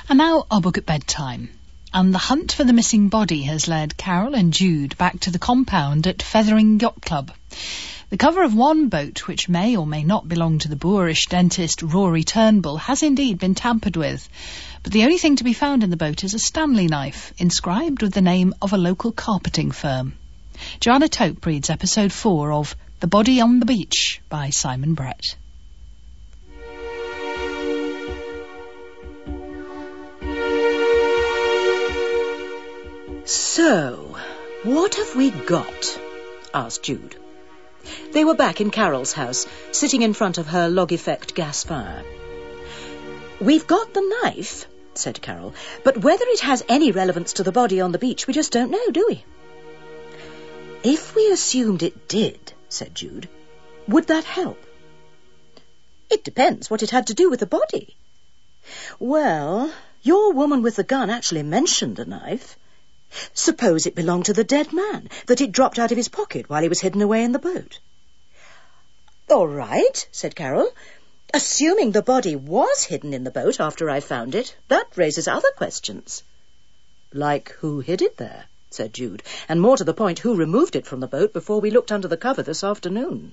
And now our book at bedtime. And the hunt for the missing body has led Carol and Jude back to the compound at Feathering Yacht Club. The cover of one boat, which may or may not belong to the boorish dentist Rory Turnbull, has indeed been tampered with. But the only thing to be found in the boat is a Stanley knife, inscribed with the name of a local carpeting firm. Joanna Tope reads episode 4 of The Body on the Beach by Simon Brett. So, what have we got? Asked Jude. They were back in Carol's house, sitting in front of her log-effect gas fire. We've got the knife, said Carol, but whether it has any relevance to the body on the beach, we just don't know, do we? If we assumed it did, said Jude, would that help? It depends what it had to do with the body. Well, your woman with the gun actually mentioned a knife. Suppose it belonged to the dead man, that it dropped out of his pocket while he was hidden away in the boat. All right, said Carol. Assuming the body was hidden in the boat after I found it, that raises other questions. Like who hid it there, said Jude, and more to the point, who removed it from the boat before we looked under the cover this afternoon.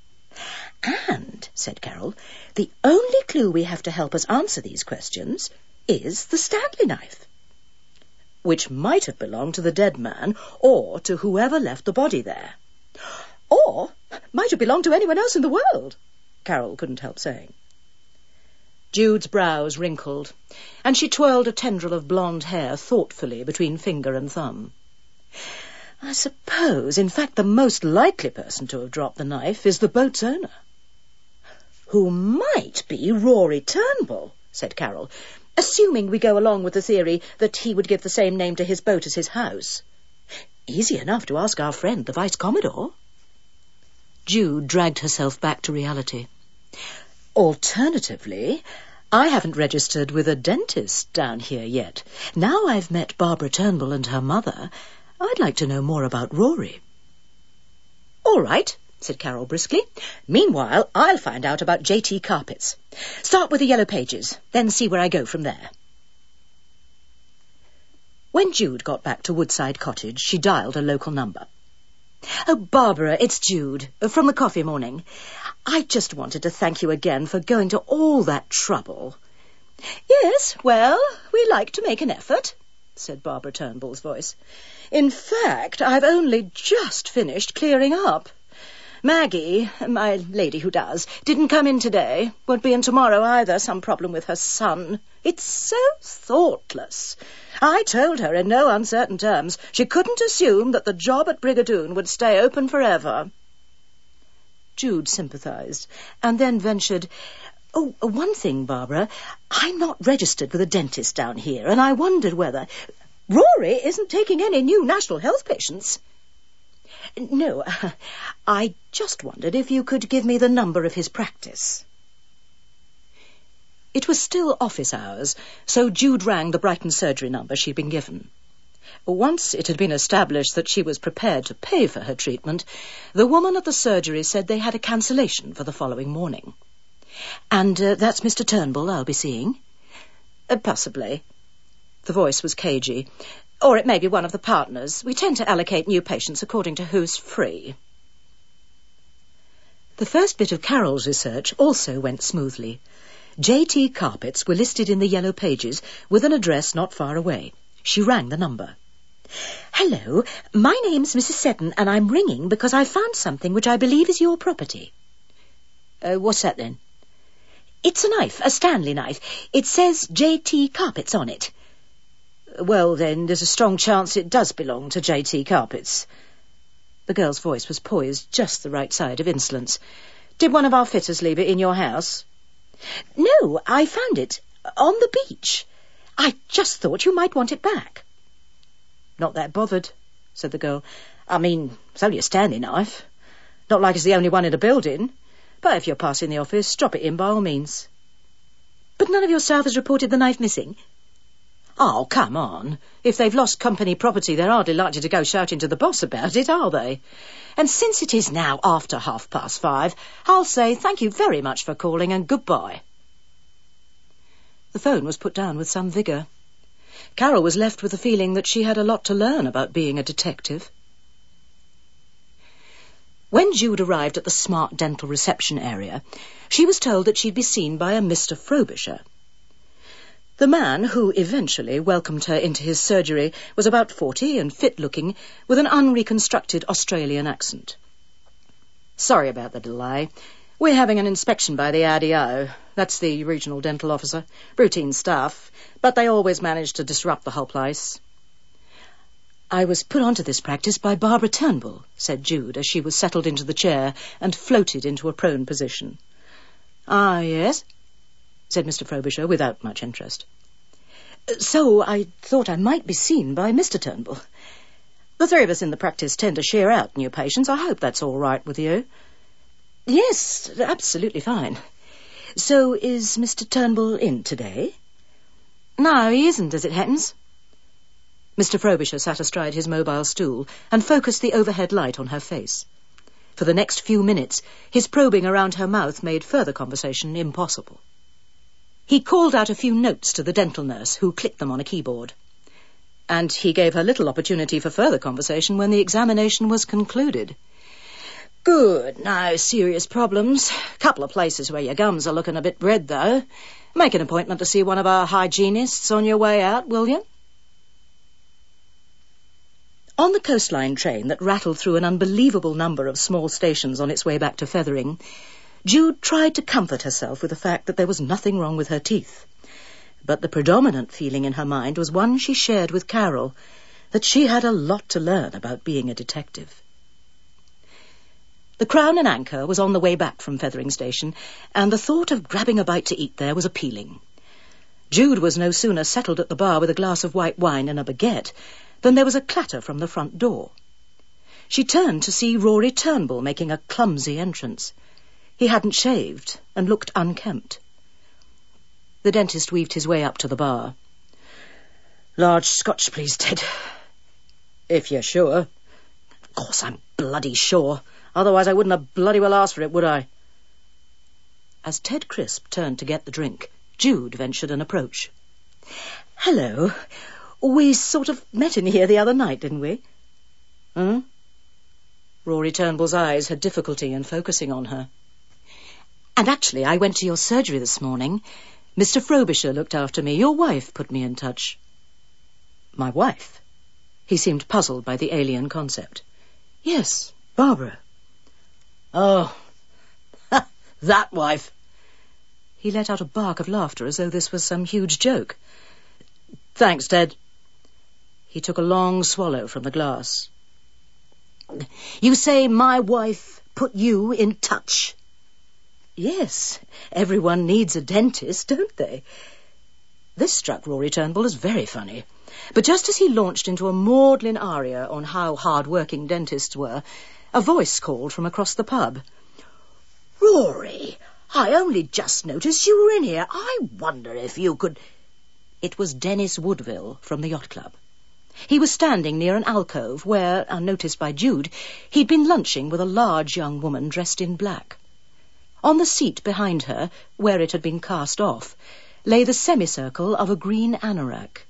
And, said Carol, the only clue we have to help us answer these questions is the Stanley knife, which might have belonged to the dead man or to whoever left the body there. Or might have belonged to anyone else in the world, Carol couldn't help saying. Jude's brows wrinkled, and she twirled a tendril of blonde hair thoughtfully between finger and thumb. I suppose, in fact, the most likely person to have dropped the knife is the boat's owner. Who might be Rory Turnbull, said Carol, assuming we go along with the theory that he would give the same name to his boat as his house. Easy enough to ask our friend, the Vice-Commodore. Jude dragged herself back to reality. Alternatively, I haven't registered with a dentist down here yet. Now I've met Barbara Turnbull and her mother, I'd like to know more about Rory. All right, said Carol briskly. Meanwhile, I'll find out about J.T. Carpets. Start with the Yellow Pages, then see where I go from there. When Jude got back to Woodside Cottage, she dialed a local number. Oh, Barbara, it's Jude, from the Coffee Morning. I just wanted to thank you again for going to all that trouble. Yes, well, we like to make an effort, said Barbara Turnbull's voice. In fact, I've only just finished clearing up. Maggie, my lady who does, didn't come in today. Won't be in tomorrow either. Some problem with her son. It's so thoughtless. I told her in no uncertain terms she couldn't assume that the job at Brigadoon would stay open forever. Jude sympathised, and then ventured, Oh, one thing, Barbara. I'm not registered with a dentist down here, and I wondered whether... Rory isn't taking any new National Health patients. No, I just wondered if you could give me the number of his practice. It was still office hours, so Jude rang the Brighton surgery number she'd been given. Once it had been established that she was prepared to pay for her treatment, the woman at the surgery said they had a cancellation for the following morning. And that's Mr. Turnbull I'll be seeing? Possibly. The voice was cagey. Or it may be one of the partners. We tend to allocate new patients according to who's free. The first bit of Carol's research also went smoothly. J.T. Carpets were listed in the Yellow Pages with an address not far away. She rang the number. Hello, my name's Mrs. Seddon, and I'm ringing because I found something which I believe is your property. What's that then? It's a knife, a Stanley knife. It says J.T. Carpets on it. Well, then, there's a strong chance it does belong to J.T. Carpets. The girl's voice was poised just the right side of insolence. Did one of our fitters leave it in your house? No, I found it on the beach. I just thought you might want it back. Not that bothered, said the girl. I mean, it's only a Stanley knife. Not like it's the only one in the building. But if you're passing the office, drop it in by all means. But none of your staff has reported the knife missing? Oh, come on. If they've lost company property, they're hardly likely to go shouting to the boss about it, are they? And since it is now after 5:30, I'll say thank you very much for calling and goodbye. The phone was put down with some vigour. Carol was left with the feeling that she had a lot to learn about being a detective. When Jude arrived at the smart dental reception area, she was told that she'd be seen by a Mr. Frobisher. The man who eventually welcomed her into his surgery was about 40 and fit-looking, with an unreconstructed Australian accent. "Sorry about the delay. We're having an inspection by the RDO. That's the regional dental officer. Routine stuff, but they always manage to disrupt the whole place." "I was put onto this practice by Barbara Turnbull," said Jude, as she was settled into the chair and floated into a prone position. "Ah, yes?" said Mr. Frobisher, without much interest. "So I thought I might be seen by Mr. Turnbull. The three of us in the practice tend to share out new patients. I hope that's all right with you." "Yes, absolutely fine. So is Mr. Turnbull in today?" "No, he isn't, as it happens." Mr. Frobisher sat astride his mobile stool and focused the overhead light on her face. For the next few minutes, his probing around her mouth made further conversation impossible. He called out a few notes to the dental nurse, who clicked them on a keyboard. And he gave her little opportunity for further conversation when the examination was concluded. "Good, no serious problems. Couple of places where your gums are looking a bit red, though. Make an appointment to see one of our hygienists on your way out, will you?" On the coastline train that rattled through an unbelievable number of small stations on its way back to Feathering, Jude tried to comfort herself with the fact that there was nothing wrong with her teeth. But the predominant feeling in her mind was one she shared with Carol, that she had a lot to learn about being a detective. The Crown and Anchor was on the way back from Feathering Station, and the thought of grabbing a bite to eat there was appealing. Jude was no sooner settled at the bar with a glass of white wine and a baguette than there was a clatter from the front door. She turned to see Rory Turnbull making a clumsy entrance. He hadn't shaved and looked unkempt. The dentist weaved his way up to the bar. "Large Scotch, please, Ted." "If you're sure." "Of course I'm bloody sure. Otherwise I wouldn't have bloody well asked for it, would I?" As Ted Crisp turned to get the drink, Jude ventured an approach. "Hello. We sort of met in here the other night, didn't we?" "Hmm?" Rory Turnbull's eyes had difficulty in focusing on her. "And actually, I went to your surgery this morning. Mr. Frobisher looked after me. Your wife put me in touch." "My wife?" He seemed puzzled by the alien concept. "Yes, Barbara." "Oh, that wife." He let out a bark of laughter as though this was some huge joke. "Thanks, Ted." He took a long swallow from the glass. "You say my wife put you in touch?" "Yes, everyone needs a dentist, don't they?" This struck Rory Turnbull as very funny. But just as he launched into a maudlin aria on how hard-working dentists were, a voice called from across the pub. "Rory, I only just noticed you were in here. I wonder if you could—" It was Dennis Woodville from the yacht club. He was standing near an alcove where, unnoticed by Jude, he'd been lunching with a large young woman dressed in black. On the seat behind her, where it had been cast off, lay the semicircle of a green anorak.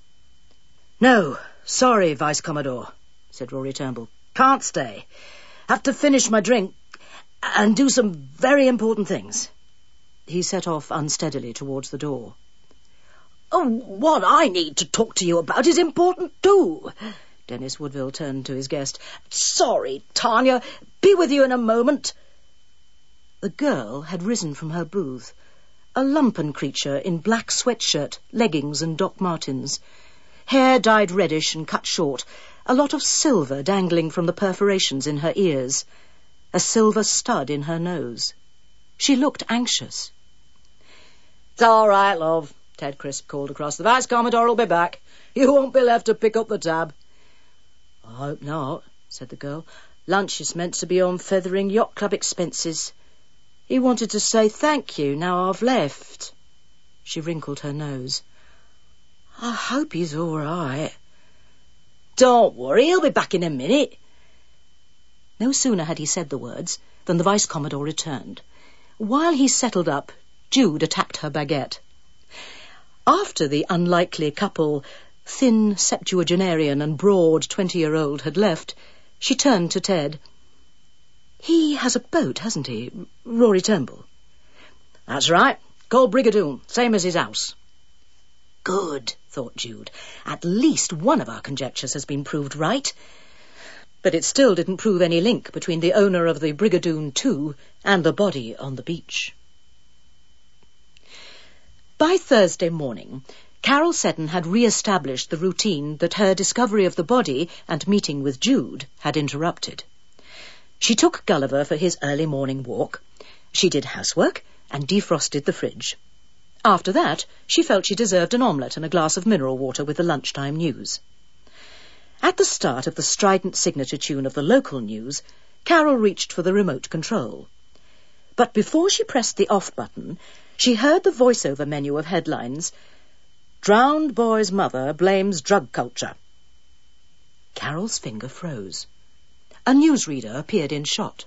"No, sorry, Vice Commodore," said Rory Turnbull. "Can't stay. Have to finish my drink and do some very important things." He set off unsteadily towards the door. "Oh, what I need to talk to you about is important too." Dennis Woodville turned to his guest. "Sorry, Tanya. Be with you in a moment." The girl had risen from her booth, a lumpen creature in black sweatshirt, leggings and Doc Martens. Hair dyed reddish and cut short, a lot of silver dangling from the perforations in her ears, a silver stud in her nose. She looked anxious. "It's all right, love," Ted Crisp called across. "The Vice Commodore will be back. You won't be left to pick up the tab." "I hope not," said the girl. "Lunch is meant to be on Feathering Yacht Club expenses. He wanted to say thank you now I've left." She wrinkled her nose. "I hope he's all right." "Don't worry, he'll be back in a minute." No sooner had he said the words than the Vice Commodore returned. While he settled up, Jude attacked her baguette. After the unlikely couple, thin septuagenarian and broad 20-year-old, had left, she turned to Ted. "He has a boat, hasn't he? Rory Turnbull?" "That's right. Called Brigadoon, same as his house." "Good," thought Jude. "At least one of our conjectures has been proved right." But it still didn't prove any link between the owner of the Brigadoon 2 and the body on the beach. By Thursday morning, Carol Seddon had re-established the routine that her discovery of the body and meeting with Jude had interrupted. She took Gulliver for his early morning walk. She did housework and defrosted the fridge. After that, she felt she deserved an omelette and a glass of mineral water with the lunchtime news. At the start of the strident signature tune of the local news, Carol reached for the remote control. But before she pressed the off button, she heard the voiceover menu of headlines, "Drowned boy's mother blames drug culture." Carol's finger froze. A newsreader appeared in shot.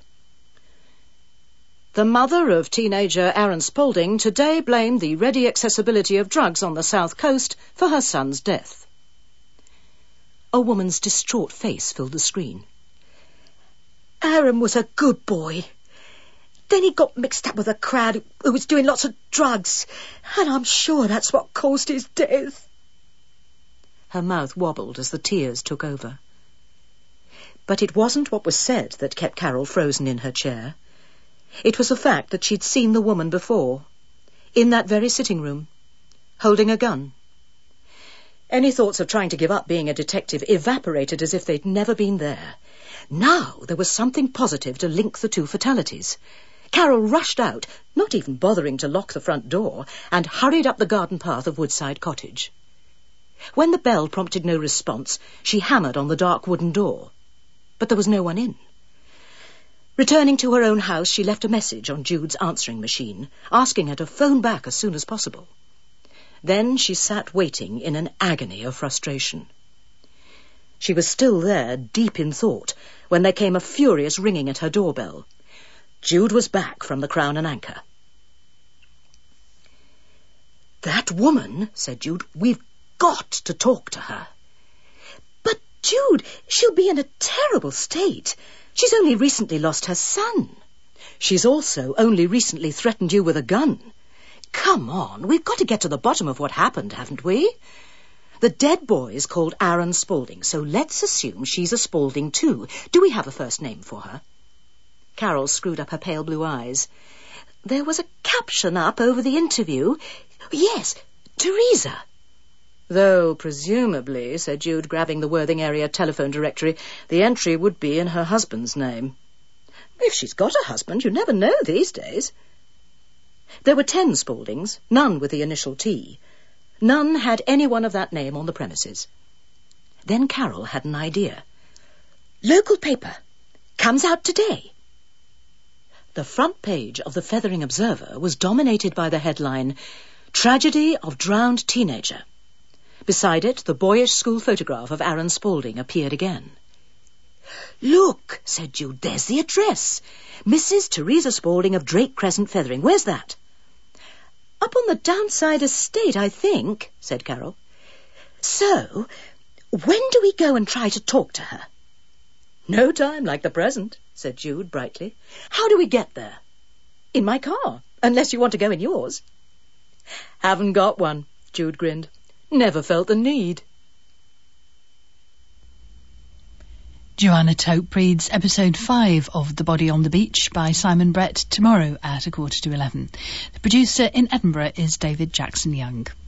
"The mother of teenager Aaron Spaulding today blamed the ready accessibility of drugs on the South Coast for her son's death." A woman's distraught face filled the screen. "Aaron was a good boy. Then he got mixed up with a crowd who was doing lots of drugs, and I'm sure that's what caused his death." Her mouth wobbled as the tears took over. But it wasn't what was said that kept Carol frozen in her chair. It was the fact that she'd seen the woman before, in that very sitting room, holding a gun. Any thoughts of trying to give up being a detective evaporated as if they'd never been there. Now there was something positive to link the two fatalities. Carol rushed out, not even bothering to lock the front door, and hurried up the garden path of Woodside Cottage. When the bell prompted no response, she hammered on the dark wooden door. But there was no one in. Returning to her own house, she left a message on Jude's answering machine, asking her to phone back as soon as possible. Then she sat waiting in an agony of frustration. She was still there, deep in thought, when there came a furious ringing at her doorbell. Jude was back from the Crown and Anchor. "That woman," said Jude, "we've got to talk to her." "But, Jude, she'll be in a terrible state. She's only recently lost her son." "She's also only recently threatened you with a gun. Come on, we've got to get to the bottom of what happened, haven't we? The dead boy is called Aaron Spaulding, so let's assume she's a Spaulding too. Do we have a first name for her?" Carol screwed up her pale blue eyes. "There was a caption up over the interview. Yes, Teresa." "Though, presumably," said Jude, grabbing the Worthing area telephone directory, "the entry would be in her husband's name." "If she's got a husband, you never know these days." There were 10 Spauldings, none with the initial T. None had anyone of that name on the premises. Then Carol had an idea. "Local paper. Comes out today." The front page of the Feathering Observer was dominated by the headline, "Tragedy of Drowned Teenager." Beside it, the boyish school photograph of Aaron Spaulding appeared again. "Look," said Jude, "there's the address. Mrs. Teresa Spaulding of Drake Crescent, Feathering. Where's that?" "Up on the Downside Estate, I think," said Carol. "So, when do we go and try to talk to her?" "No time like the present," said Jude brightly. "How do we get there?" "In my car, unless you want to go in yours." "Haven't got one," Jude grinned. "Never felt the need." Joanna Tope reads episode 5 of The Body on the Beach by Simon Brett tomorrow at 11:15. The producer in Edinburgh is David Jackson Young.